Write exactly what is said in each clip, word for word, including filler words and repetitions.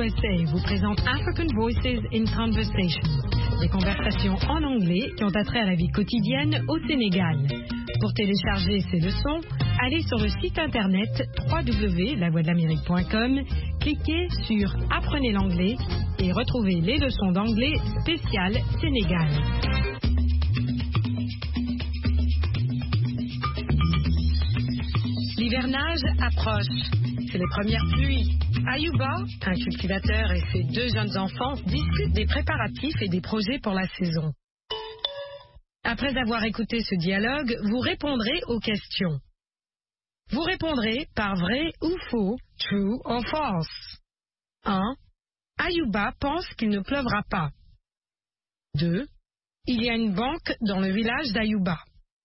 S A vous présente African Voices in Conversation, des conversations en anglais qui ont attrait à la vie quotidienne au Sénégal. Pour télécharger ces leçons, allez sur le site internet w w w point la voix de l'amérique point com, cliquez sur Apprenez l'anglais et retrouvez les leçons d'anglais spéciales Sénégal. L'hivernage approche. C'est les premières pluies. Ayuba, un cultivateur et ses deux jeunes enfants discutent des préparatifs et des projets pour la saison. Après avoir écouté ce dialogue, vous répondrez aux questions. Vous répondrez par vrai ou faux, true or false. un. Ayuba pense qu'il ne pleuvra pas. deux. Il y a une banque dans le village d'Ayuba.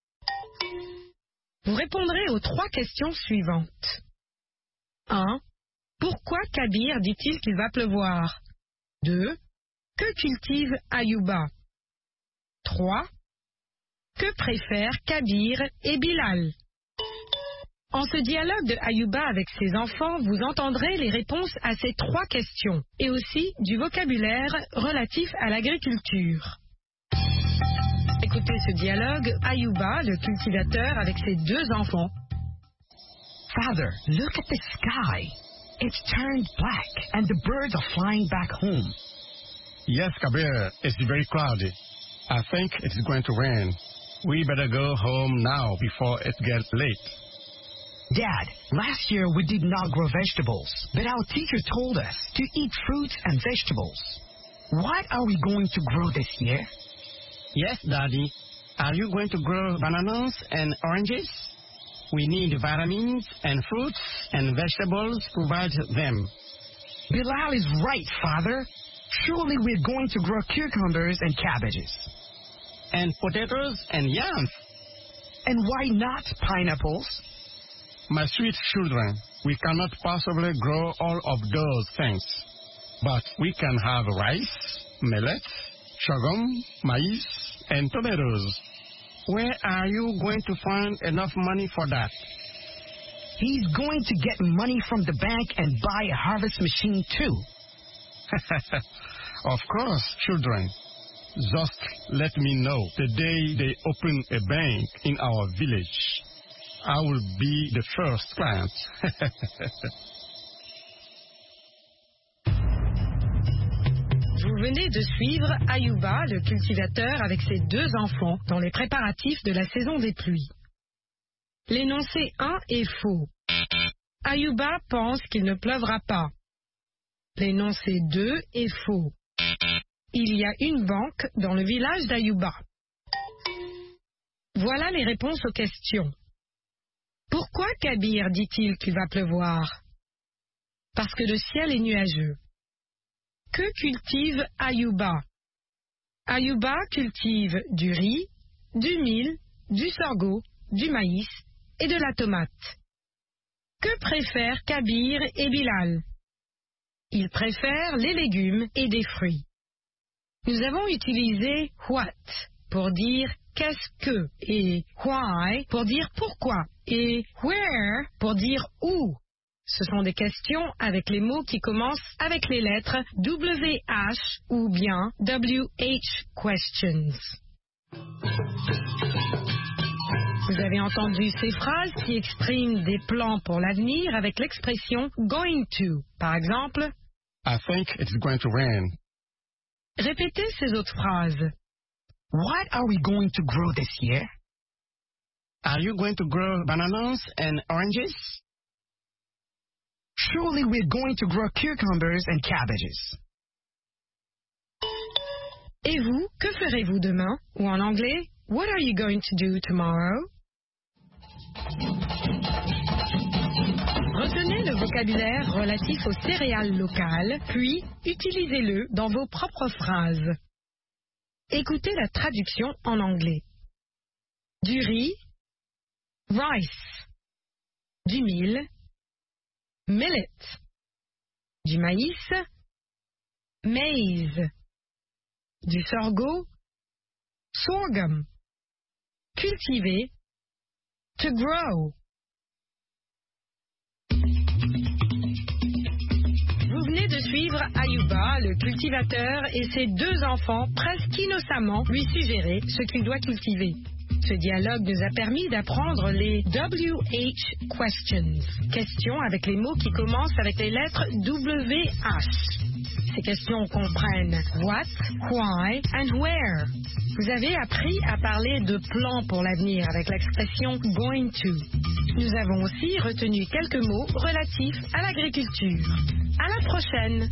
Vous répondrez aux trois questions suivantes. un. Pourquoi Kabir dit-il qu'il va pleuvoir? deux. Que cultive Ayuba? trois. Que préfèrent Kabir et Bilal? En ce dialogue de Ayuba avec ses enfants, vous entendrez les réponses à ces trois questions et aussi du vocabulaire relatif à l'agriculture. Écoutez ce dialogue, Ayuba, le cultivateur, avec ses deux enfants. Father, look at the sky. It's turned black and the birds are flying back home. Yes, Kabir, it's very cloudy. I think it's going to rain. We better go home now before it gets late. Dad, last year we did not grow vegetables, but our teacher told us to eat fruits and vegetables. What are we going to grow this year? Yes, Daddy. Are you going to grow bananas and oranges? We need vitamins and fruits and vegetables to provide them. Bilal is right, Father. Surely we're going to grow cucumbers and cabbages. And potatoes and yams. And why not pineapples? My sweet children, we cannot possibly grow all of those things. But we can have rice, millet, sorghum, maize, and tomatoes. Where are you going to find enough money for that? He's going to get money from the bank and buy a harvest machine too. Of course, children. Just let me know the day they open a bank in our village. I will be the first client. Vous venez de suivre Ayuba, le cultivateur, avec ses deux enfants, dans les préparatifs de la saison des pluies. L'énoncé un est faux. Ayuba pense qu'il ne pleuvra pas. L'énoncé deux est faux. Il y a une banque dans le village d'Ayuba. Voilà les réponses aux questions. Pourquoi Kabir dit-il qu'il va pleuvoir? Parce que le ciel est nuageux. Que cultive Ayuba? Ayuba cultive du riz, du mil, du sorgho, du maïs et de la tomate. Que préfèrent Kabir et Bilal? Ils préfèrent les légumes et des fruits. Nous avons utilisé what pour dire qu'est-ce que et why pour dire pourquoi et where pour dire où. Ce sont des questions avec les mots qui commencent avec les lettres W H ou bien W H questions. Vous avez entendu ces phrases qui expriment des plans pour l'avenir avec l'expression going to. Par exemple, I think it's going to rain. Répétez ces autres phrases. What are we going to grow this year? Are you going to grow bananas and oranges? Surely we're going to grow cucumbers and cabbages. Et vous, que ferez-vous demain? Ou en anglais, what are you going to do tomorrow? Retenez le vocabulaire relatif aux céréales locales, puis utilisez-le dans vos propres phrases. Écoutez la traduction en anglais. Du riz, rice. Du mil, millet. Du maïs, maize. Du sorgho, sorghum. Cultiver, to grow. Vous venez de suivre Ayuba, le cultivateur, et ses deux enfants presque innocemment lui suggérer ce qu'il doit cultiver. Ce dialogue nous a permis d'apprendre les W H questions, questions avec les mots qui commencent avec les lettres W H. Ces questions comprennent what, why and where. Vous avez appris à parler de plans pour l'avenir avec l'expression going to. Nous avons aussi retenu quelques mots relatifs à l'agriculture. À la prochaine!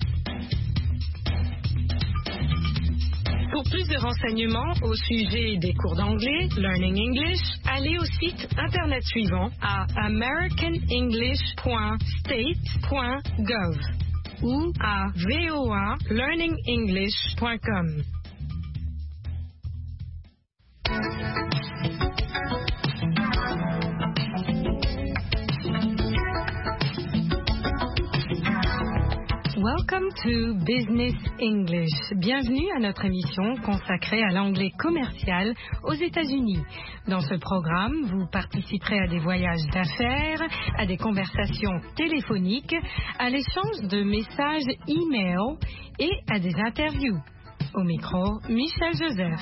Pour plus de renseignements au sujet des cours d'anglais, Learning English, allez au site internet suivant à american english point state point gov ou à voa learning english point com. Welcome to Business English. Bienvenue à notre émission consacrée à l'anglais commercial aux États-Unis. Dans ce programme, vous participerez à des voyages d'affaires, à des conversations téléphoniques, à l'échange de messages e-mail et à des interviews. Au micro, Michel Joseph.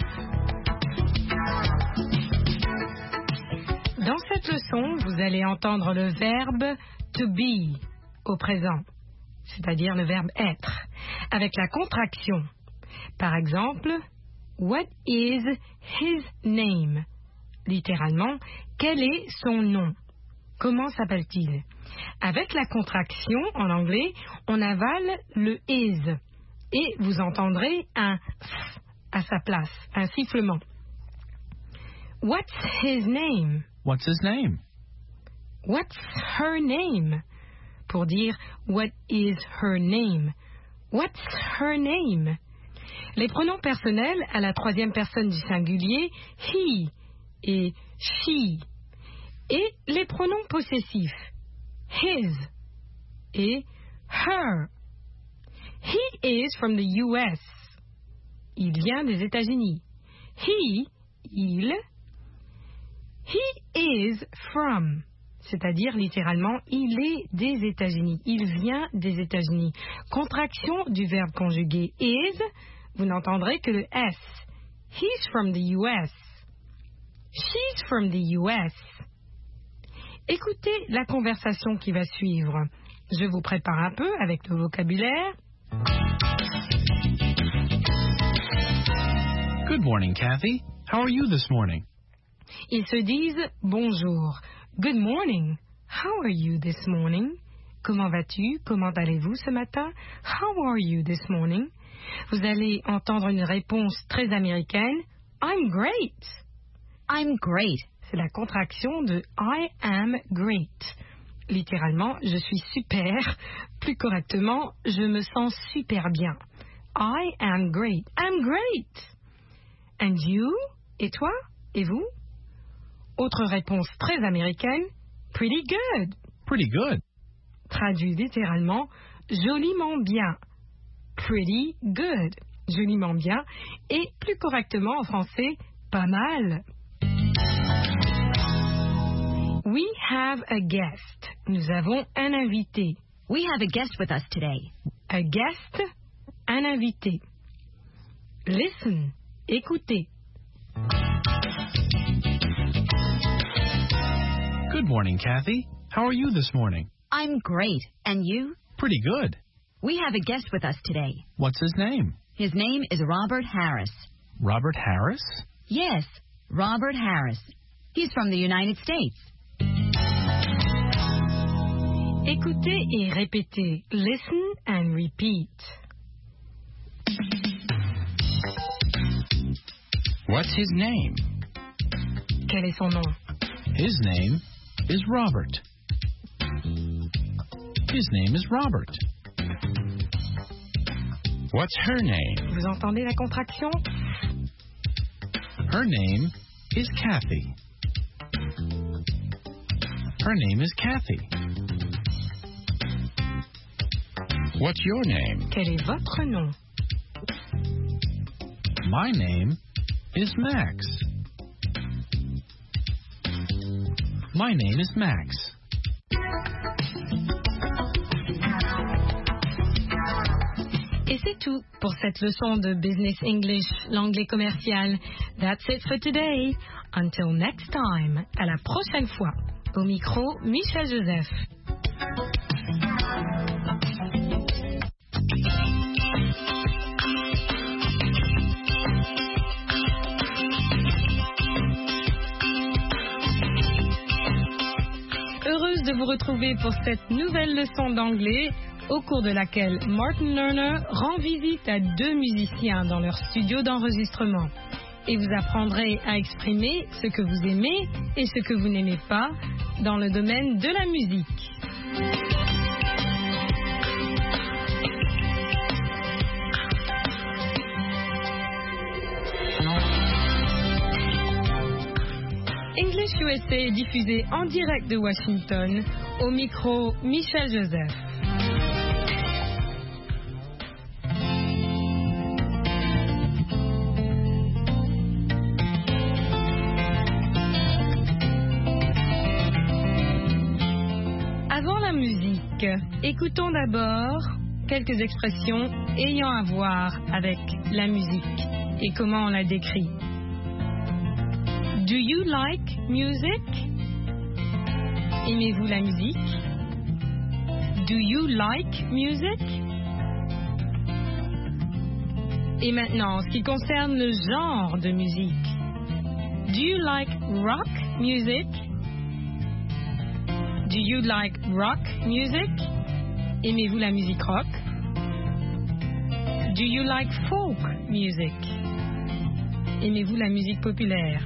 Dans cette leçon, vous allez entendre le verbe to be au présent, c'est-à-dire le verbe être, avec la contraction. Par exemple, what is his name? Littéralement, quel est son nom? Comment s'appelle-t-il? Avec la contraction, en anglais, on avale le is et vous entendrez un f à sa place, un sifflement. What's his name? What's his name? What's her name? Pour dire what is her name? What's her name? Les pronoms personnels à la troisième personne du singulier, he et she. Et les pronoms possessifs, his et her. He is from the U S. Il vient des États-Unis. He, il. He is from. C'est-à-dire littéralement, il est des États-Unis. Il vient des États-Unis. Contraction du verbe conjugué is, vous n'entendrez que le S. He's from the U S. She's from the U S. Écoutez la conversation qui va suivre. Je vous prépare un peu avec le vocabulaire. Good morning, Kathy. How are you this morning? Ils se disent bonjour. Good morning. How are you this morning? Comment vas-tu? Comment allez-vous ce matin? How are you this morning? Vous allez entendre une réponse très américaine. I'm great. I'm great. C'est la contraction de I am great. Littéralement, je suis super. Plus correctement, je me sens super bien. I am great. I'm great. And you? Et toi? Et vous? Autre réponse très américaine, pretty good. Pretty good. Traduit littéralement, joliment bien. Pretty good. Joliment bien. Et plus correctement en français, pas mal. We have a guest. Nous avons un invité. We have a guest with us today. A guest, un invité. Listen, écoutez. Good morning, Kathy. How are you this morning? I'm great. And you? Pretty good. We have a guest with us today. What's his name? His name is Robert Harris. Robert Harris? Yes, Robert Harris. He's from the United States. Écoutez et répétez. Listen and repeat. What's his name? Quel est son nom? His name is Robert. His name is Robert. What's her name? Vous entendez la contraction? Her name is Kathy. Her name is Kathy. What's your name? Quel est votre nom? My name is Max. My name is Max. c'est tout pour cette leçon de Business English, l'anglais commercial. That's it for today. Until next time. À la prochaine fois. Au micro, Michel Joseph. Heureuse de vous retrouver pour cette nouvelle leçon d'anglais, au cours de laquelle Martin Lerner rend visite à deux musiciens dans leur studio d'enregistrement. Et vous apprendrez à exprimer ce que vous aimez et ce que vous n'aimez pas dans le domaine de la musique. English U S A est diffusé en direct de Washington, au micro Michel Joseph. Avant la musique, écoutons d'abord quelques expressions ayant à voir avec la musique et comment on la décrit. Do you like music? Aimez-vous la musique? Do you like music? Et maintenant, en ce qui concerne le genre de musique. Do you like rock music? Do you like rock music? Aimez-vous la musique rock? Do you like folk music? Aimez-vous la musique populaire?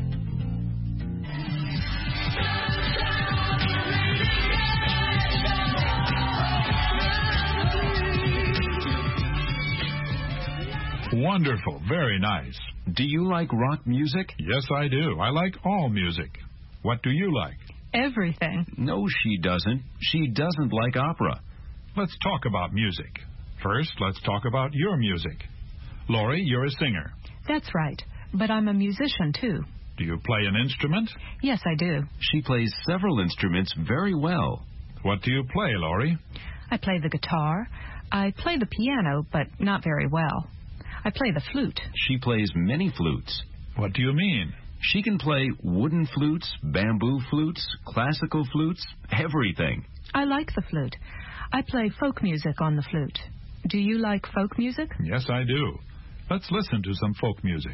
Wonderful. Very nice. Do you like rock music? Yes, I do. I like all music. What do you like? Everything. No, she doesn't. She doesn't like opera. Let's talk about music. First, let's talk about your music. Laurie, you're a singer. That's right. But I'm a musician, too. Do you play an instrument? Yes, I do. She plays several instruments very well. What do you play, Laurie? I play the guitar. I play the piano, but not very well. I play the flute. She plays many flutes. What do you mean? She can play wooden flutes, bamboo flutes, classical flutes, everything. I like the flute. I play folk music on the flute. Do you like folk music? Yes, I do. Let's listen to some folk music.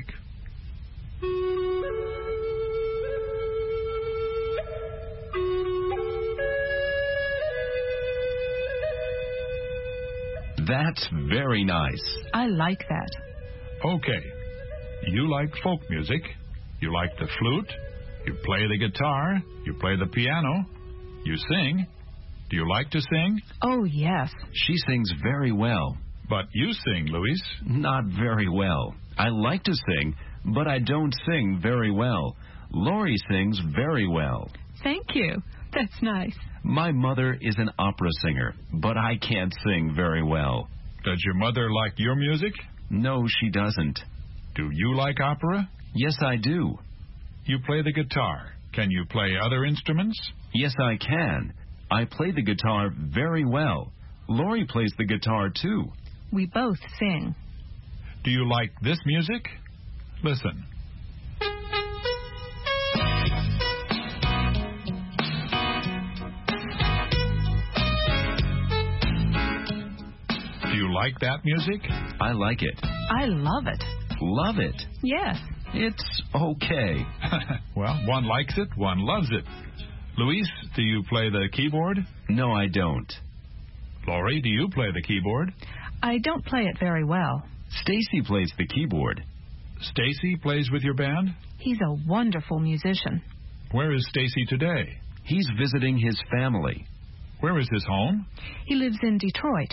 That's very nice. I like that. Okay. You like folk music. You like the flute. You play the guitar. You play the piano. You sing. Do you like to sing? Oh, yes. She sings very well. But you sing, Luis. Not very well. I like to sing, but I don't sing very well. Laurie sings very well. Thank you. That's nice. My mother is an opera singer, but I can't sing very well. Does your mother like your music? No, she doesn't. Do you like opera? Yes, I do. You play the guitar. Can you play other instruments? Yes, I can. I play the guitar very well. Laurie plays the guitar, too. We both sing. Do you like this music? Listen. Do you like that music? I like it. I love it. Love it. Yes. It's okay. Well, one likes it, one loves it. Luis, do you play the keyboard? No, I don't. Laurie, do you play the keyboard? I don't play it very well. Stacy plays the keyboard. Stacy plays with your band? He's a wonderful musician. Where is Stacy today? He's visiting his family. Where is his home? He lives in Detroit.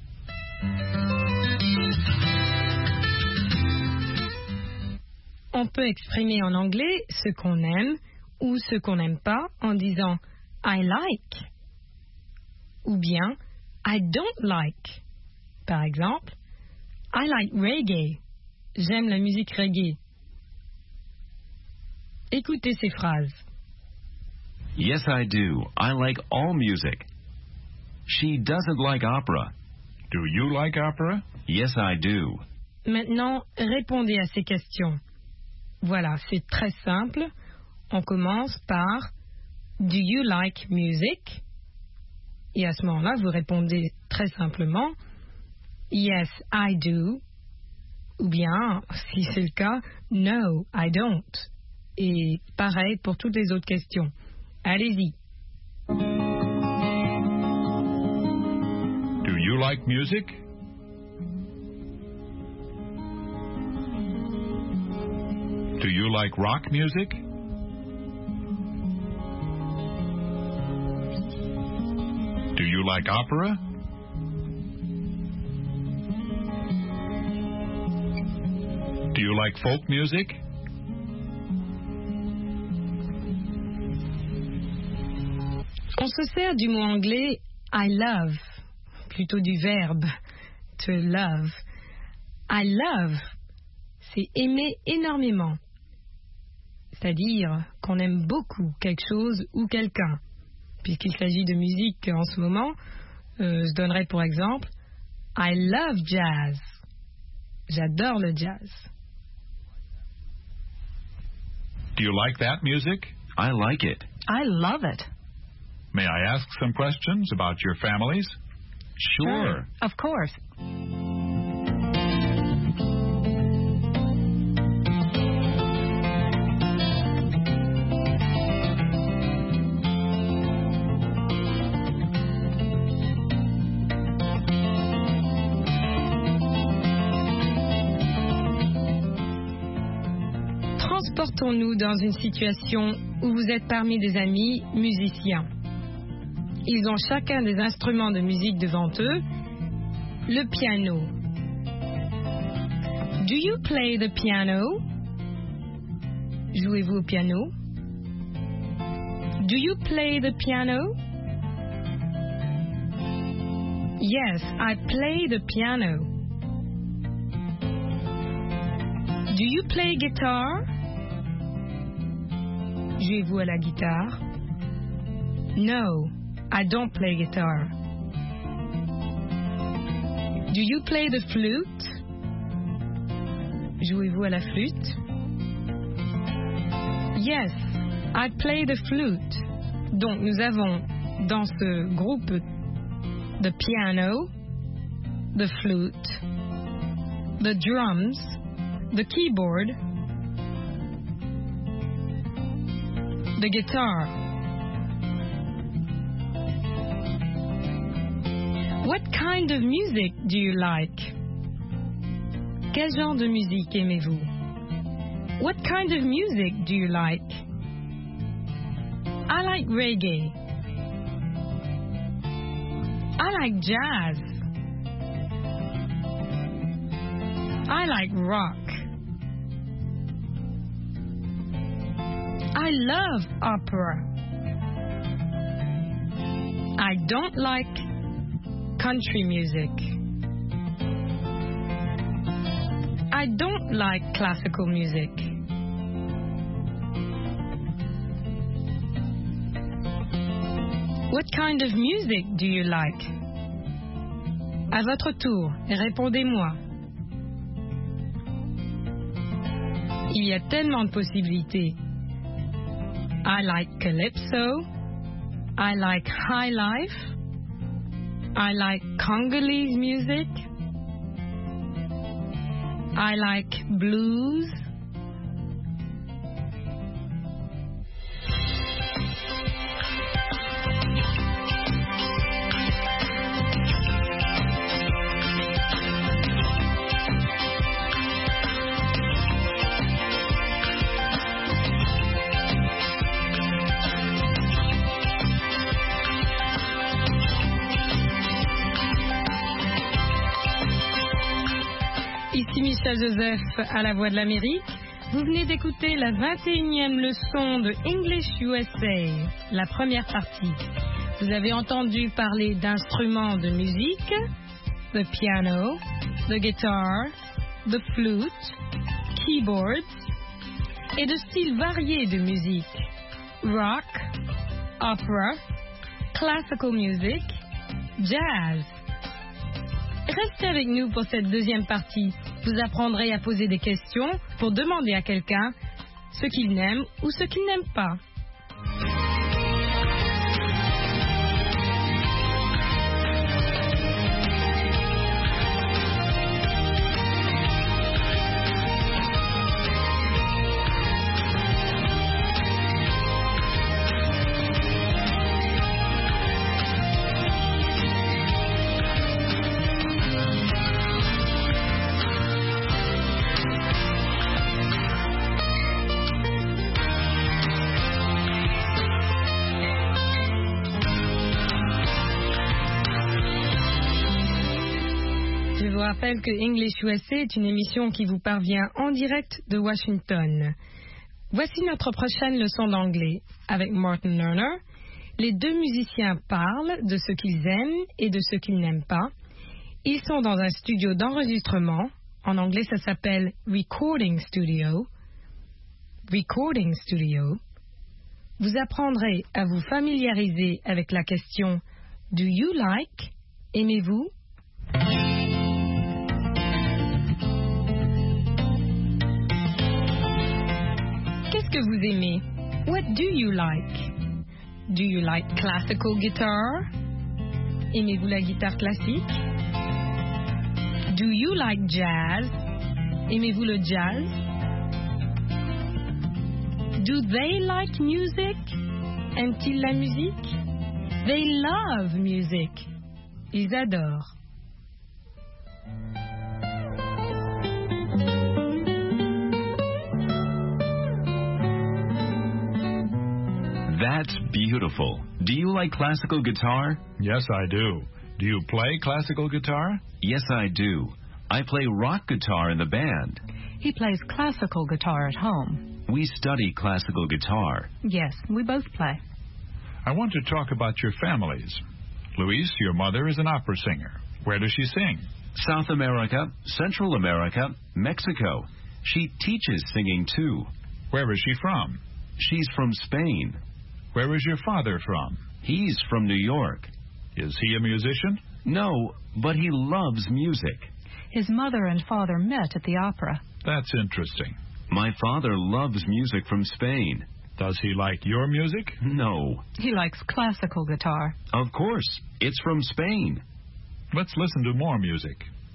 On peut exprimer en anglais ce qu'on aime ou ce qu'on n'aime pas en disant I like ou bien I don't like. Par exemple, I like reggae. J'aime la musique reggae. Écoutez ces phrases. Yes, I do. I like all music. She doesn't like opera. Do you like opera? Yes, I do. Maintenant, répondez à ces questions. Voilà, c'est très simple. On commence par Do you like music? Et à ce moment-là, vous répondez très simplement Yes, I do. Ou bien, si c'est le cas, No, I don't. Et pareil pour toutes les autres questions. Allez-y. Do you like music? Do you like rock music? Do you like opera? Do you like folk music? On se sert du mot anglais I love, plutôt du verbe to love. I love, c'est aimer énormément. C'est-à-dire qu'on aime beaucoup quelque chose ou quelqu'un. Puisqu'il s'agit de musique en ce moment, euh, je donnerai pour exemple I love jazz. J'adore le jazz. Do you like that music? I like it. I love it. May I ask some questions about your families? Sure. Of course. Transportons-nous dans une situation où vous êtes parmi des amis musiciens. Ils ont chacun des instruments de musique devant eux. Le piano. Do you play the piano? Jouez-vous au piano? Do you play the piano? Yes, I play the piano. Do you play guitar? Jouez-vous à la guitare? No, I don't play guitar. Do you play the flute? Jouez-vous à la flûte? Yes, I play the flute. Donc nous avons dans ce groupe the piano, the flute, the drums, the keyboard, the guitar. What kind of music do you like? Quel genre de musique aimez-vous? What kind of music do you like? I like reggae. I like jazz. I like rock. I love opera. I don't like country music. I don't like classical music. What kind of music do you like? À votre tour, répondez-moi. Il y a tellement de possibilités. I like calypso. I like high life. I like Congolese music. I like blues. Ici Michel Joseph à la Voix de l'Amérique. Vous venez d'écouter la vingt et unième leçon de English U S A, la première partie. Vous avez entendu parler d'instruments de musique, the piano, the guitar, the flute, keyboard, et de styles variés de musique, rock, opera, classical music, jazz. Restez avec nous pour cette deuxième partie. Vous apprendrez à poser des questions pour demander à quelqu'un ce qu'il n'aime ou ce qu'il n'aime pas. Je vous rappelle que English U S A est une émission qui vous parvient en direct de Washington. Voici notre prochaine leçon d'anglais. Avec Martin Lerner, les deux musiciens parlent de ce qu'ils aiment et de ce qu'ils n'aiment pas. Ils sont dans un studio d'enregistrement. En anglais, ça s'appelle Recording Studio. Recording Studio. Vous apprendrez à vous familiariser avec la question « Do you like ?» Aimez-vous? Qu'est-ce que vous aimez? What do you like? Do you like classical guitar? Aimez-vous la guitare classique? Do you like jazz? Aimez-vous le jazz? Do they like music? Aiment-ils la musique? They love music. Ils adorent. That's beautiful. Do you like classical guitar? Yes, I do. Do you play classical guitar? Yes, I do. I play rock guitar in the band. He plays classical guitar at home. We study classical guitar. Yes, we both play. I want to talk about your families. Luis, your mother is an opera singer. Where does she sing? South America, Central America, Mexico. She teaches singing too. Where is she from? She's from Spain. Where is your father from? He's from New York. Is he a musician? No, but he loves music. His mother and father met at the opera. That's interesting. My father loves music from Spain. Does he like your music? No. He likes classical guitar. Of course. It's from Spain. Let's listen to more music.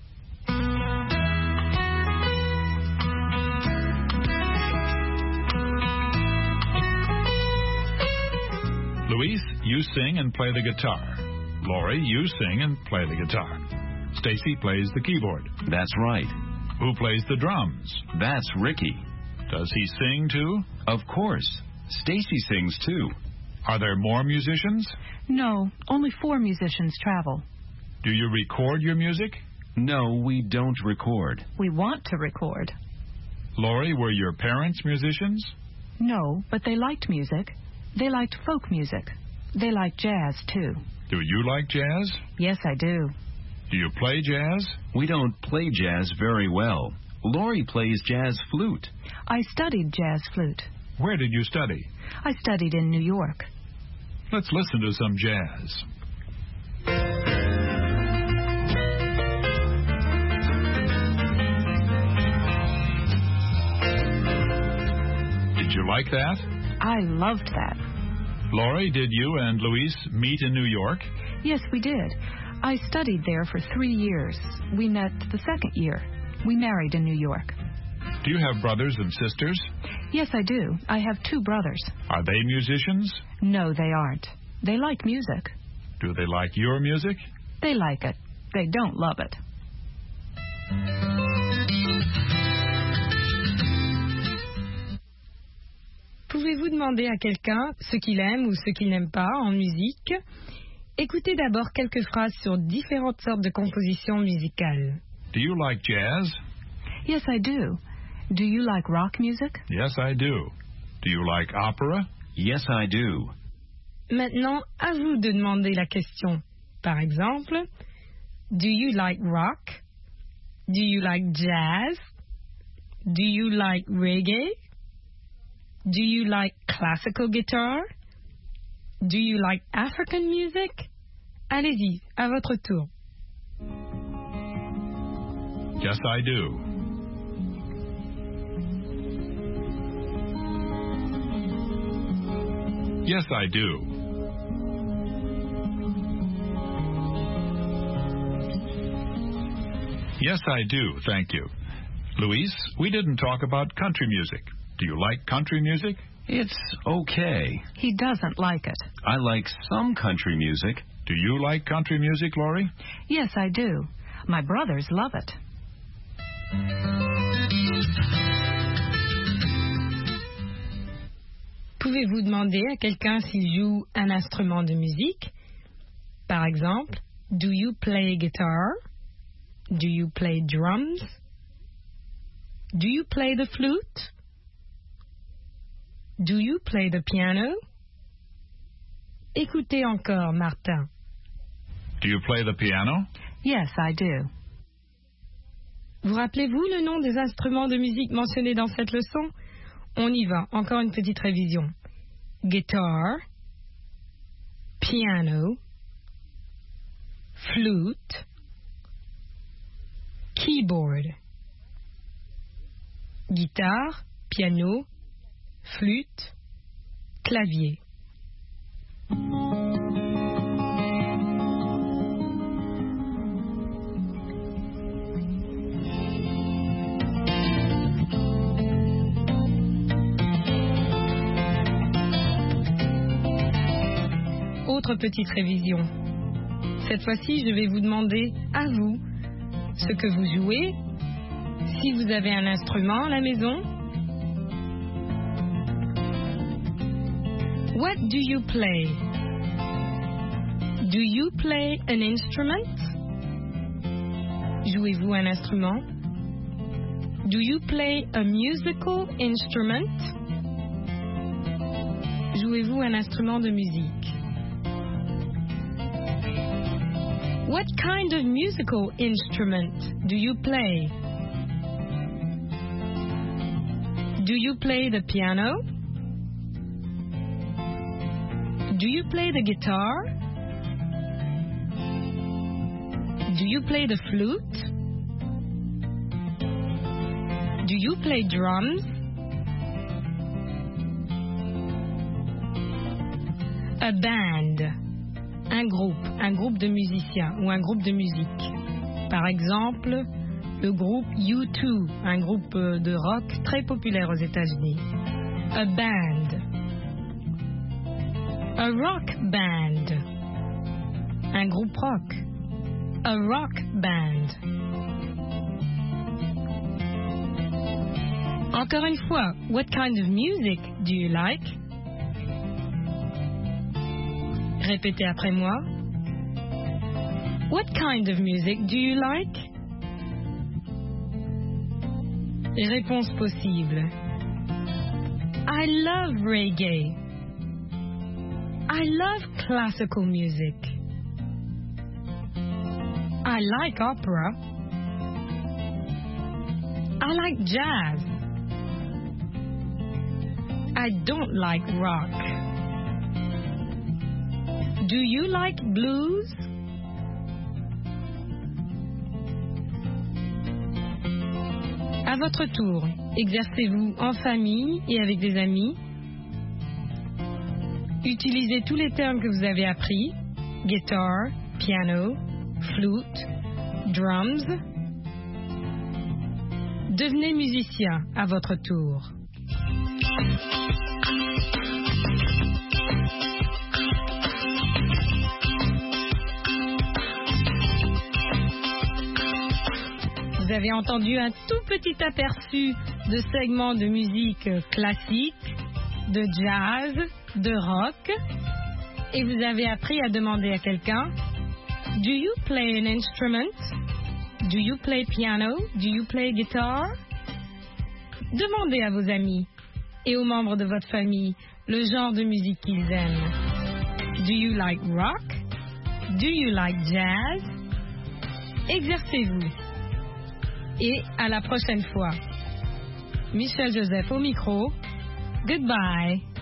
Luis, you sing and play the guitar. Lori, you sing and play the guitar. Stacy plays the keyboard. That's right. Who plays the drums? That's Ricky. Does he sing too? Of course. Stacy sings too. Are there more musicians? No, only four musicians travel. Do you record your music? No, we don't record. We want to record. Lori, were your parents musicians? No, but they liked music. They liked folk music. They liked jazz, too. Do you like jazz? Yes, I do. Do you play jazz? We don't play jazz very well. Lori plays jazz flute. I studied jazz flute. Where did you study? I studied in New York. Let's listen to some jazz. Did you like that? I loved that. Lori, did you and Luis meet in New York? Yes, we did. I studied there for three years. We met the second year. We married in New York. Do you have brothers and sisters? Yes, I do. I have two brothers. Are they musicians? No, they aren't. They like music. Do they like your music? They like it. They don't love it. Pouvez-vous demander à quelqu'un ce qu'il aime ou ce qu'il n'aime pas en musique? Écoutez d'abord quelques phrases sur différentes sortes de compositions musicales. Do you like jazz? Yes, I do. Do you like rock music? Yes, I do. Do you like opera? Yes, I do. Maintenant, à vous de demander la question. Par exemple, do you like rock? Do you like jazz? Do you like reggae? Do you like classical guitar? Do you like African music? Allez-y, à votre tour. Yes, I do. Yes, I do. Yes, I do, thank you. Luis, we didn't talk about country music. Do you like country music? It's okay. He doesn't like it. I like some country music. Do you like country music, Laurie? Yes, I do. My brothers love it. Pouvez-vous demander à quelqu'un s'il joue un instrument de musique? Par exemple, do you play guitar? Do you play drums? Do you play the flute? Do you play the piano? Écoutez encore, Martin. Do you play the piano? Yes, I do. Vous rappelez-vous le nom des instruments de musique mentionnés dans cette leçon? On y va, encore une petite révision. Guitar, piano, flute, keyboard. Guitare, piano, flûte, clavier. Autre petite révision. Cette fois-ci, je vais vous demander à vous ce que vous jouez, si vous avez un instrument à la maison. What do you play? Do you play an instrument? Jouez-vous un instrument? Do you play a musical instrument? Jouez-vous un instrument de musique? What kind of musical instrument do you play? Do you play the piano? Do you play the guitar? Do you play the flute? Do you play drums? A band. Un groupe, un groupe de musiciens ou un groupe de musique. Par exemple, le groupe U deux, un groupe de rock très populaire aux États-Unis. A band. A rock band. Un groupe rock. A rock band. Encore une fois, what kind of music do you like? Répétez après moi. What kind of music do you like? Réponse possible. I love reggae. I love classical music. I like opera. I like jazz. I don't like rock. Do you like blues? À votre tour, exercez-vous en famille et avec des amis. Utilisez tous les termes que vous avez appris. Guitar, piano, flute, drums. Devenez musicien à votre tour. Vous avez entendu un tout petit aperçu de segments de musique classique, de jazz, de rock, et vous avez appris à demander à quelqu'un: Do you play an instrument? Do you play piano? Do you play guitar? Demandez à vos amis et aux membres de votre famille le genre de musique qu'ils aiment. Do you like rock? Do you like jazz? Exercez-vous. Et à la prochaine fois. Michel Joseph au micro. Goodbye.